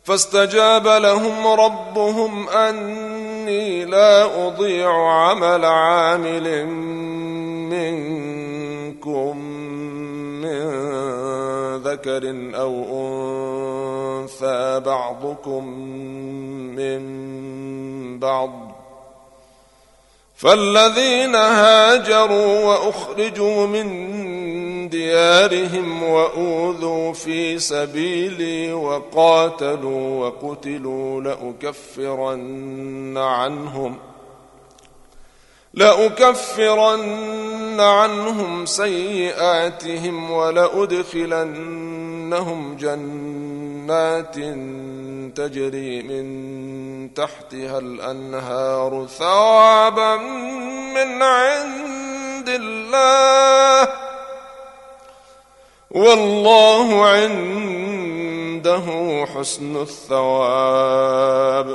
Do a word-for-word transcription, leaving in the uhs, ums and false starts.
فاستجاب لهم ربهم أني لا أضيع عمل عامل منكم من ذكر أو أنثى بعضكم من بعض، فالذين هاجروا وأخرجوا من ديارهم وأوذوا في سبيلي وقاتلوا وقتلوا لأكفرن عنهم لأكفرن عنهم سيئاتهم ولأدخلنهم جنات تجري من تحتها الأنهار ثوابا من عند الله، والله عنده حسن الثواب.